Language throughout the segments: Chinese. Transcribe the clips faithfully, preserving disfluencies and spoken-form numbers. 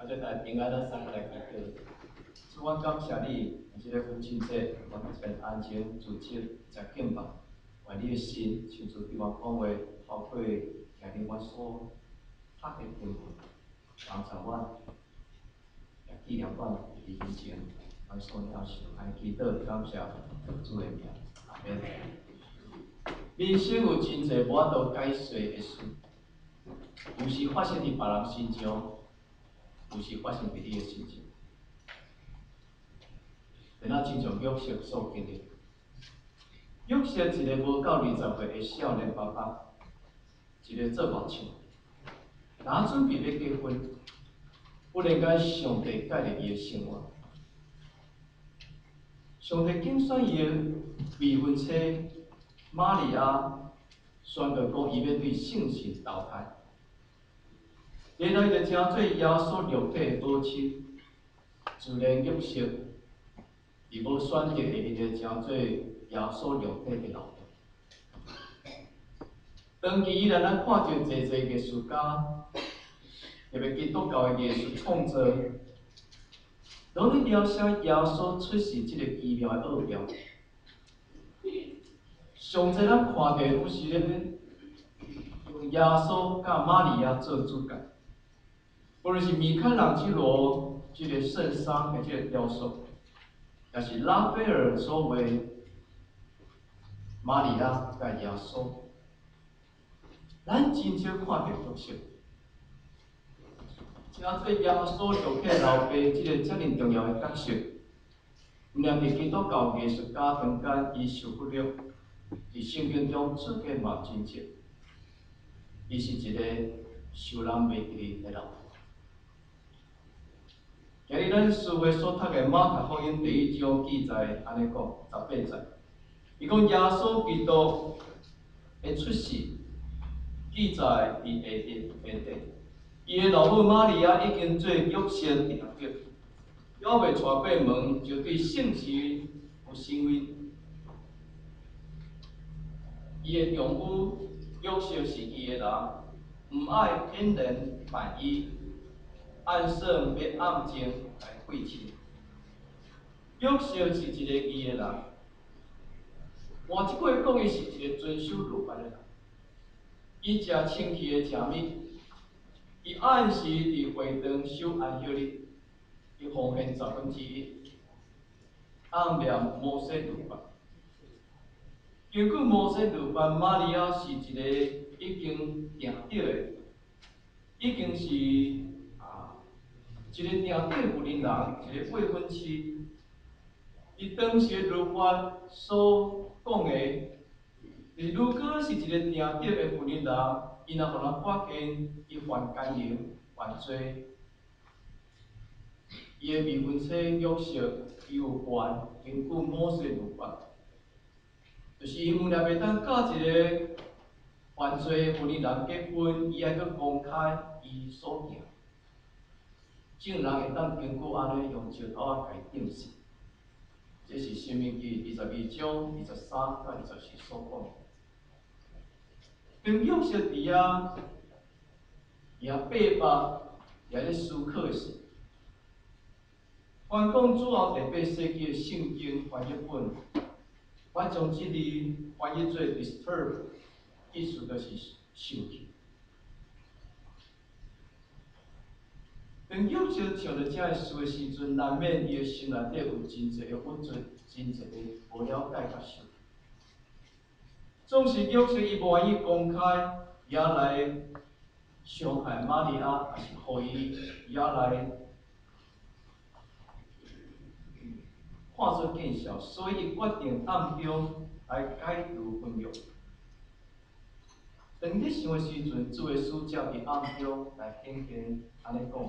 啊，这台平安咱三个来祈祷。主，我感谢你，即个父亲节，我们全安静、自责、食敬拜，为你的心，像主对我讲话，透过今日我所读的经文，帮助我，也纪念我伫以前我所了受，爱祈祷感谢主的名，阿免。人生有真侪无法度解释的事，有时发生伫别人身上。 有时发生伫你的身上，然后亲像约瑟所经历。约瑟一个无到二十岁的少年爸爸，一个做木匠，刚准备要结婚，忽然间上帝改变伊的生活。上帝拣选伊的未婚妻玛利亚，宣告讲伊要对圣神投胎。 原来就称做耶稣肉体的母亲，自然约瑟，伊无选择的，伊就称做耶稣肉体的老爸。长期以来，咱看到侪侪艺术家，特别基督教的艺术创作，拢咧描写耶稣出世这个奇妙的奥妙。上侪咱看到都是咧用耶稣甲玛利亚做主角。 无论是米开朗基罗这个圣殇的这个雕塑，也是拉斐尔所画玛利亚甲耶稣，咱真少看到约瑟，称做耶稣肉体老爸这个遮尔重要的角色，毋但伫基督教艺术家中间伊受不了，伫圣经中出现嘛真少，伊是一个受人袂记的老爸。 今日咱思维所读的马太福音第一章记载安尼讲，十八节，伊讲耶稣基督的出世记载伫下日下地，伊的老母玛利亚已经做约瑟定着，还未带过门，就对圣神有身份。伊的丈夫约瑟是伊的人，毋爱天然万衣。 按算要暗情来废亲，约瑟是一个义的人。换一句讲，伊是一个遵守律法的人。伊食清气的食物，伊按时伫会堂守安息日，伊奉献十分之一，暗念摩西律法。根据摩西律法，玛利亚是一个已经定着的，已经是。 一个定底妇人人，一个未婚妻，伊当时的律法所讲的，是如果是一个定底的妇人人，伊若互人发现伊犯奸淫、犯罪，伊的未婚妻约瑟伊有权根据摩西律法，就是伊毋但袂当甲一个犯罪的妇人人结婚，伊还阁公开伊所行。 众人会当经过安尼用石头仔来定死，这是《申命记》二十二章二十三到二十四所讲。当约瑟伫遐也八百也咧思考的时，翻讲主后第八世纪的圣经翻译本，我将这字翻译做 disturb， 意思就是受气。 当约瑟唱着这个诗的时阵，难免伊的心内底有真侪的郁卒，真侪的无了解甲受。总是约瑟伊无愿意公开，也来伤害玛利亚，也是互伊也来看出见效，所以伊决定暗中来解除婚约。当日想的时阵，主的使者伫暗中来显现，安尼讲。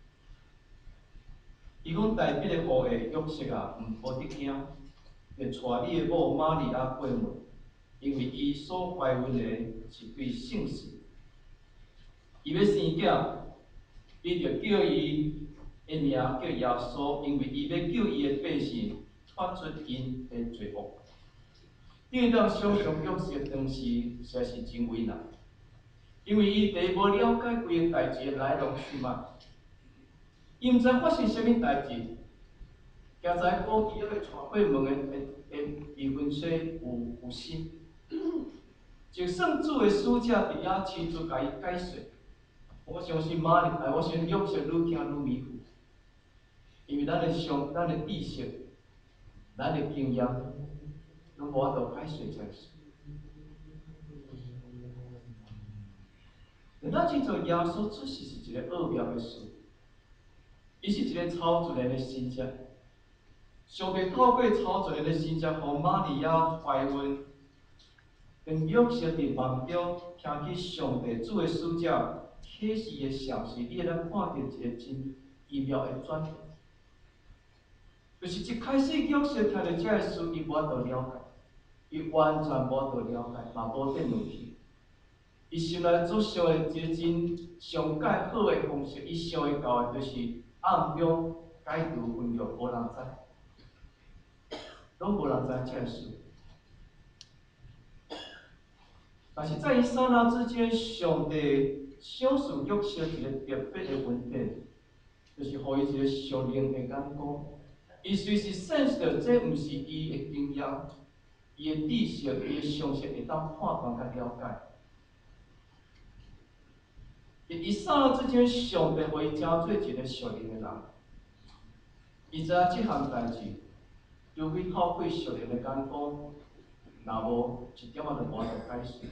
伊讲代笔的父的约瑟啊，毋无得惊，就带你的某玛利亚过门，因为伊所怀孕的是对圣神。伊要生囝，你就叫伊的名叫耶稣，因为伊要救伊的百姓脱出因的罪恶。你当想象约瑟当时实在是真为难，因为伊第无了解规个代志的来龙去脉。 伊毋知发生啥物代志，惊知古记个带过门的的的离婚妻有有死，就算主的使者伫遐亲自甲伊解说，我相信玛丽，哎，我相信约瑟愈听愈迷糊，因为咱的上，咱的知识，咱的经验，拢无法度解说这事。但咱清楚耶稣出世是一个奥妙的事，伊是一个超自然的神迹。上帝透过超自然的神迹，互玛利亚怀孕，跟约瑟伫梦中听起上帝主的使者启示的消息，你会当看到一个真奇妙的转变。就是一开始约瑟听到这个事，伊无法度了解，伊完全无法度了解，嘛无得入去。伊心内所想的一个真上介好的方式，伊想会到的，就是暗中解除婚约，无人知，拢无人知这个事。但是在伊刹那之间，上帝小事约瑟一个特别的恩典，就是互伊一个属灵的眼光。伊随时 sense 到，这毋是伊的经验，伊的知识，伊的常识会当判断甲了解。伊刹那之间，上帝互伊成做一个属灵的人。伊知影即项代志，除非透过属灵的眼光，若无一点仔就无法度解释。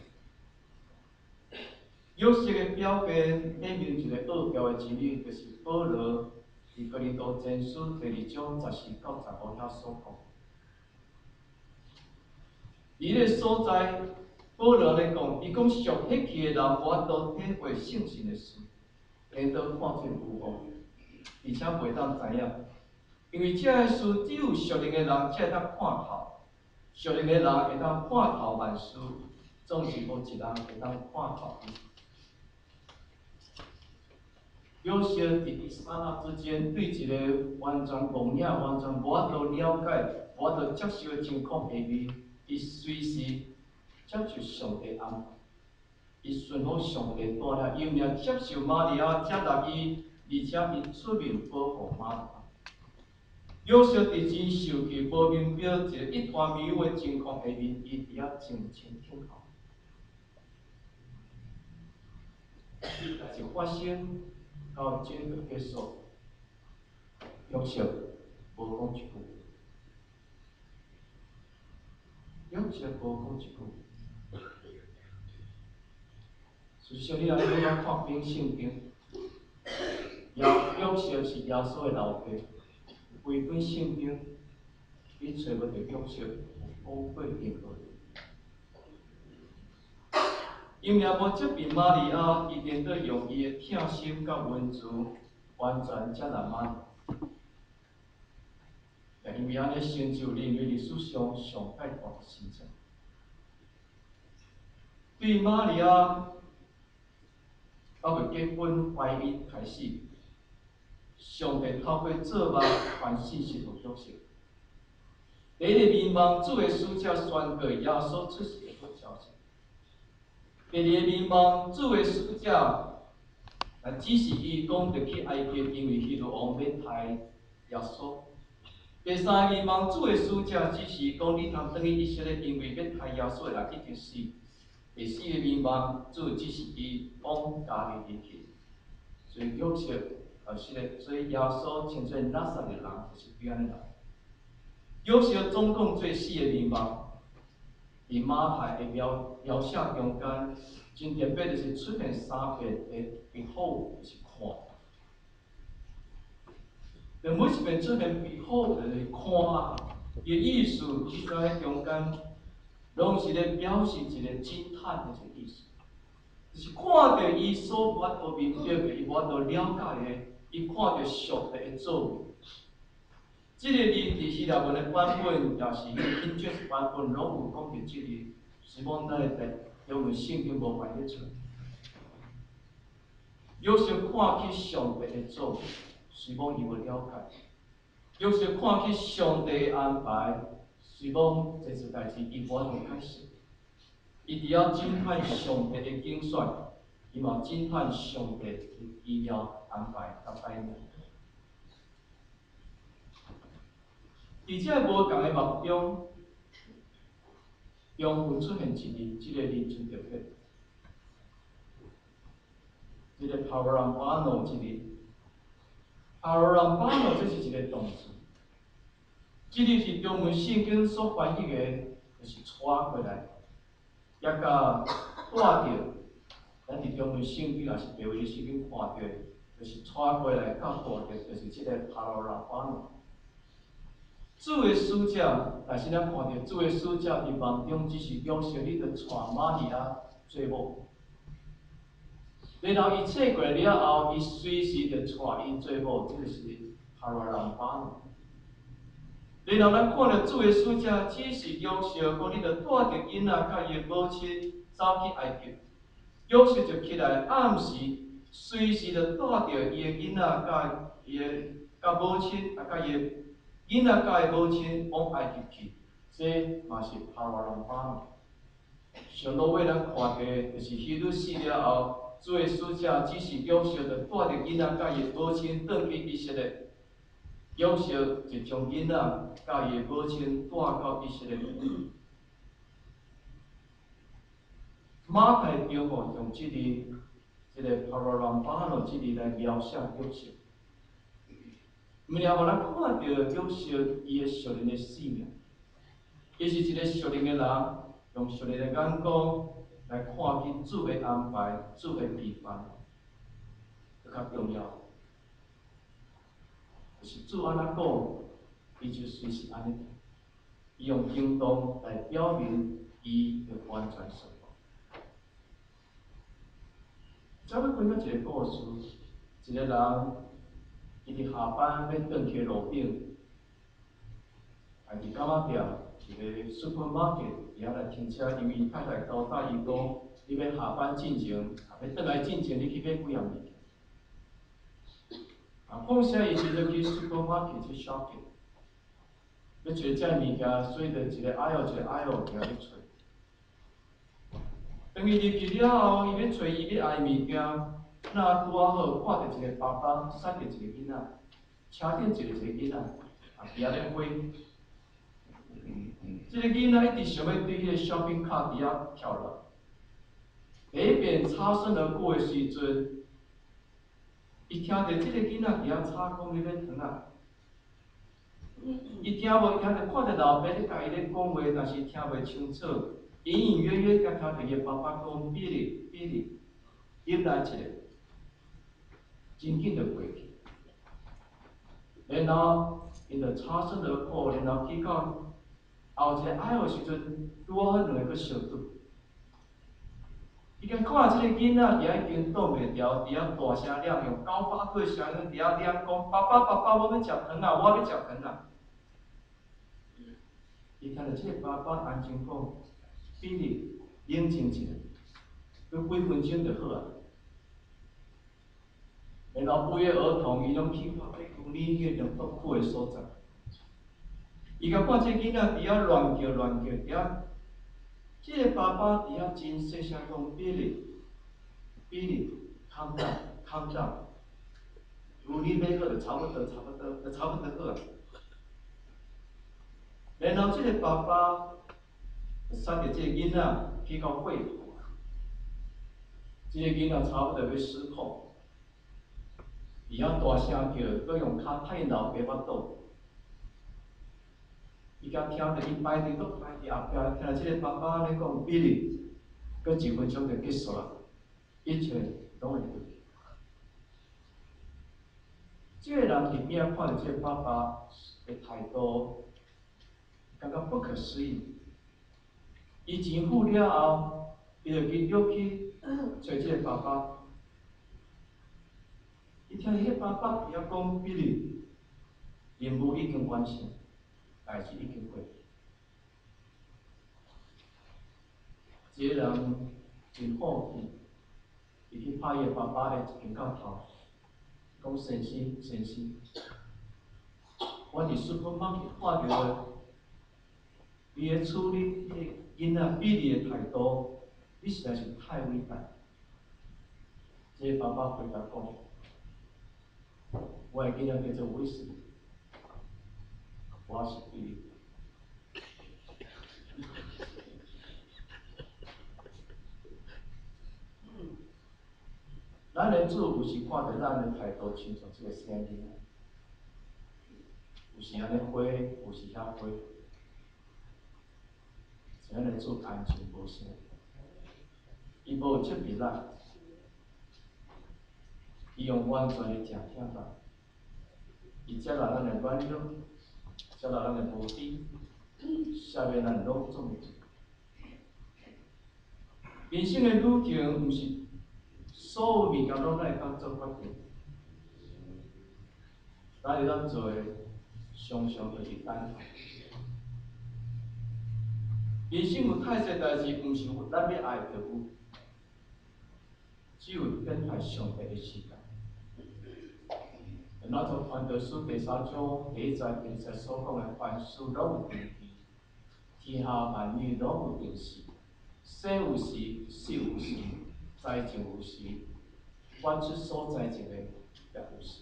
约瑟的表现表明一个奥妙的真理，就是保罗伫哥林多前书第二章十四到十五遐所讲。伊个所在，保罗咧讲，伊讲上迄期的人无法度体会圣神的事，领导看做有误，而且袂当知影，因为这个事只有属灵的人才会当看透，属灵的人会当看透万事，总是无一人会当看透伊。约瑟伫伊刹那之间，对一个完全懵影、完全无法度了解、无法度接受的情况下面，伊随时接受上帝安排，伊顺服上帝带领，伊毋但接受玛利亚接纳伊，而且伊出面保护玛利亚。约瑟伫真受气、无明表一个一团迷雾的情况下面，伊伫遐静静听候。代志发生。到整个结束，约瑟无讲一句，约瑟无讲一句。事实上，你若你要看本圣经，约约瑟是耶稣的老爸，规本圣经你找无到约瑟有宝贵任何。因也无责备玛利亚，伊颠倒用伊的疼心甲温柔，完全接纳玛利亚。因为安尼成就人类历史上上界大的神迹。对玛利亚到未结婚怀孕开始，上帝透过做梦传信息互约瑟。第一个迷茫，主的使者宣告耶稣出世的好消息。第二个迷茫，主的使者，啊，指示伊讲着去埃及，因为希律王要杀耶稣。第三个迷茫，主的使者指示伊讲，你通转去以色列，因为要杀耶稣的人已经死。第四个迷茫，主指示伊往加利利去。所以约瑟，啊，是个，所以耶稣称作拿撒勒人，就是对安尼人。约瑟总共做四个迷茫。伫马太的描描写中间，真特别就是出现三遍的before，就是看。就每一遍出现before就是看，伊意思其实喺中间，拢是咧表示一个惊叹的一个意思，就是看到伊所无法度明了的，伊无法度了解的，伊看到上帝的作为。这个字伫希腊文的版本，也是迄 King James 版本，拢有讲到这个，是讲咱的中文圣经无翻译出。约瑟看去上帝的作为，是讲伊无了解；约瑟看去上帝的安排，是讲这次代志伊无法度解释。伊伫遐惊叹上帝的精选，伊嘛惊叹上帝的奇妙安排甲带领。 伫这无共的目中，中分出现一字，即、这个字就特别，即、这个 paralambano 即字 ，paralambano 这是一个动词，即字是中文圣经所翻译的，就是带过来，也甲带着，咱伫中文圣经也是白话圣经看到，就是带过来甲带着，就是即个 paralambano。主的使者，但是咱看到主的使者伫梦中只是约瑟，你着带玛利亚做某。然后伊醒过来了后，伊随时着带伊做某，这就是哈罗兰巴诺。然后咱看到主的使者只是约瑟，讲你着带着囡仔甲伊的母亲走去埃及，约瑟就起来暗时随时着带着伊的囡仔甲伊的甲母亲，啊甲伊的。囡仔甲伊母亲往埃及去，这嘛是哈罗兰巴诺。上落尾咱看到就是希律死了后，主的使者只是约瑟着带着囡仔甲伊母亲转去以色列，约瑟就将囡仔甲伊母亲带到以色列。马太中吼用即个即个哈罗兰巴诺即个来描写约瑟。然后咱看到约瑟伊个属灵的性命，伊是一个属灵的人，用属灵的眼光来看见主的安排、主的备范，更较重要。就是主安怎讲，伊就随时安尼做。伊用行动来表明伊的完全顺服。再要分享一个故事，一个人。伊伫下班要转去路顶，啊，伫干仔店一个 supermarket 伫遐来停车，因为伊太太交代伊讲，你要下班进前，啊，要转来进前，你去买几样物件。啊，讲啥伊是要去 supermarket 去 shopping， 要找遮物件，所以就一个 aisle 一个 aisle 行去找。当伊入去了后，伊要找伊要爱物件。那拄啊好，看到一个爸爸塞着一个囡仔，车顶坐着一个囡仔，啊，伫遐咧飞。这个囡仔一直想要对迄个 shopping cart 伫遐跳落。第一遍擦身而过的时阵，伊听到这个囡仔伫遐吵讲你咧糖啊。伊听无听着，看着老爸咧甲伊咧讲话，但是听袂清楚，隐隐约约甲听到伊爸爸讲比哩比哩，入来一个。真紧就过去，然后因就擦身而过，然后去到后一个矮的时阵，拄好两个去相拄。伊甲看即个囡仔伫遐已经挡袂牢，伫遐大声念，用九百岁声音伫遐念讲：爸爸爸爸，我要食糖啊，我要食糖啊！伊听到即个爸爸安静讲，比你冷静一下，过几分钟就好啊。然后不约而同，伊拢去看迄牛奶迄个毒苦的所在。伊甲看这囡仔伫遐乱叫乱叫，伫遐，这个爸爸伫遐真细声讲：比利，比利，calm down，calm down。牛奶买好就差不多，差不多，就差不多好啊。然后这个爸爸就塞着这个囡仔去到会堂，这个囡仔差不多要失控。伊遐大声叫，佮用骹踢因老爸巴肚。伊甲听着伊摆伫搁摆伫后壁，听到即个爸爸咧讲比哩，佮一分钟就结束啦，一切拢会过去。即个人入面看着即个爸爸的态度，感觉不可思议。伊钱付了后，伊就继续去找即个爸爸。伊听伊迄爸爸伫遐讲比哩，任务已经完成，代志已经过去。一个人真好气，伊去拍伊爸爸的一根到头，讲先生先生，我伫 supermarket 看到你咧处理迄个囡仔比哩的态度，你实在是太伟大。这个爸爸回答讲。我的囡仔叫做威斯利， 我是对的。咱的主有时看着咱的态度，亲像这个声音，有时安尼回，有时遐回，咱的主安静无声，伊无责备咱，伊用完全的倾听咱，伊接纳咱的软弱，接纳咱的无知，赦免咱拢总的罪。人生的旅程，毋是所有物件拢咱会当做决定，咱会当做的，常常就是等候。人生有太侪代志，毋是咱要爱就有，只有等待上帝的时间。咱从《传道书》第三章第一节第二节所讲的，凡事拢有定期，天下万物拢有定时，生有时，死有时，栽种有时，发出所栽种的也有时。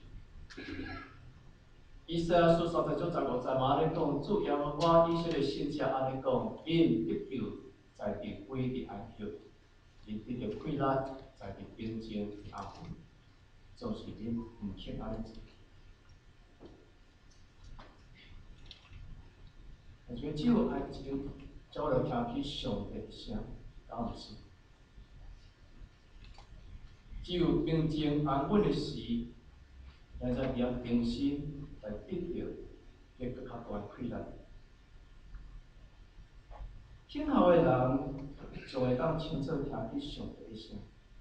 以赛亚书三十章十五节嘛安尼讲，主耶和华以色列圣者安尼讲：因得救在地归的安息，因得着快乐在地平静安稳，就是恁毋肯安尼做。我觉得只有安静，才会听起上帝的声，敢毋是？只有平静安稳的时，咱才会定心来得到迄个较大的快乐。听候的人，就会当清楚听起上帝的声。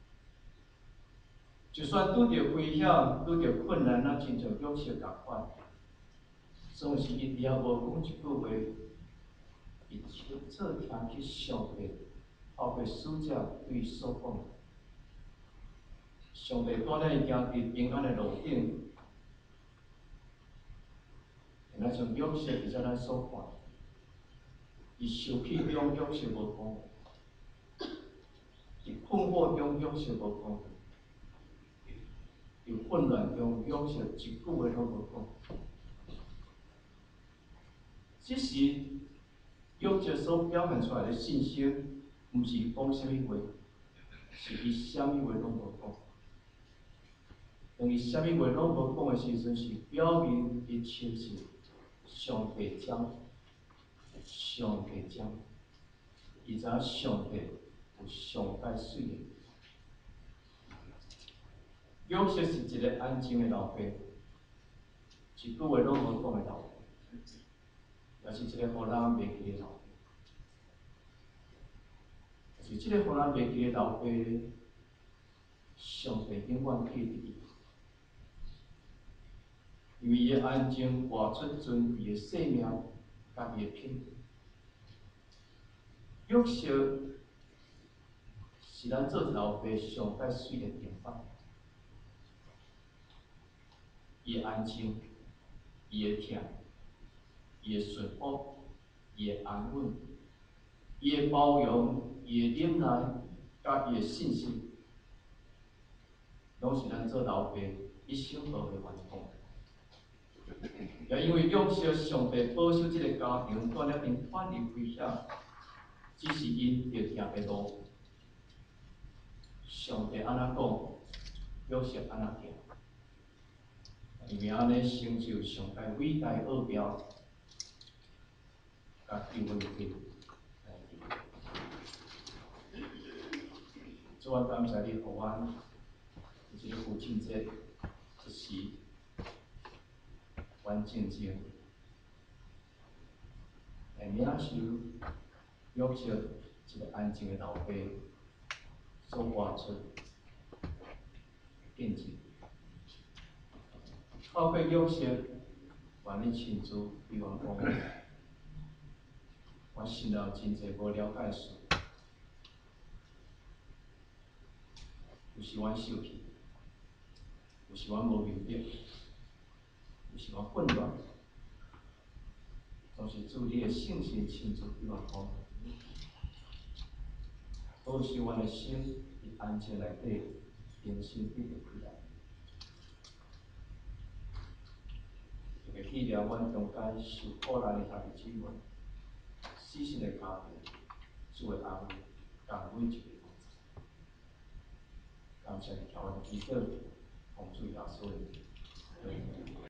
就算拄着危险、拄着困难，咱亲像约瑟共款，总是伊也无讲一句话，伊清楚听起上帝透过使者对伊所讲。上帝带咱伊行伫平安的路顶，咱像约瑟伫遮咱所看，伊受气中约瑟无讲，伊困惑中约瑟无讲，伫混乱中约瑟一句话拢无讲。只是约瑟所表现出来的信心，毋是讲啥物话，是伊啥物话拢无讲。当伊啥物话拢无讲的时阵，是表明伊亲近上帝讲，上帝讲，伊知影上帝有上界水的。约瑟是一个安静的老爸，一句话拢无讲的老爸，也是一个互人袂记的老爸。是即个互人袂记的老爸，上帝永远记伫伊。因为伊的安静活出尊贵的生命，家己的品格。约瑟是咱做老爸上界水的典范。伊的安静，伊的听，伊的顺服，伊的安稳，伊的包容，伊的忍耐，甲伊的信心，拢是咱做老爸一生无的愿望。也因为约瑟上帝保守这个家庭，带了因远离危险，只是因着行的路。上帝安怎讲，约瑟安怎行，因为安尼成就上帝伟大奥妙，甲救恩的计划。主啊，感谢你，互阮有这个父亲节一时。阮静静，会领受约瑟一个安静的老爸所活出见证。透过约瑟，愿你亲自对阮讲，我心内有真侪无了解的事，有时阮受气，有时阮无明白。有时我混乱，总是主你的圣心亲自对我讲，保守阮的心伫安静内底，平心得着快乐。这个体谅阮中间受苦难的兄弟姊妹，死心的家庭，主的安慰，甲每一个同在。感谢你听我的祈祷，奉主耶稣的名。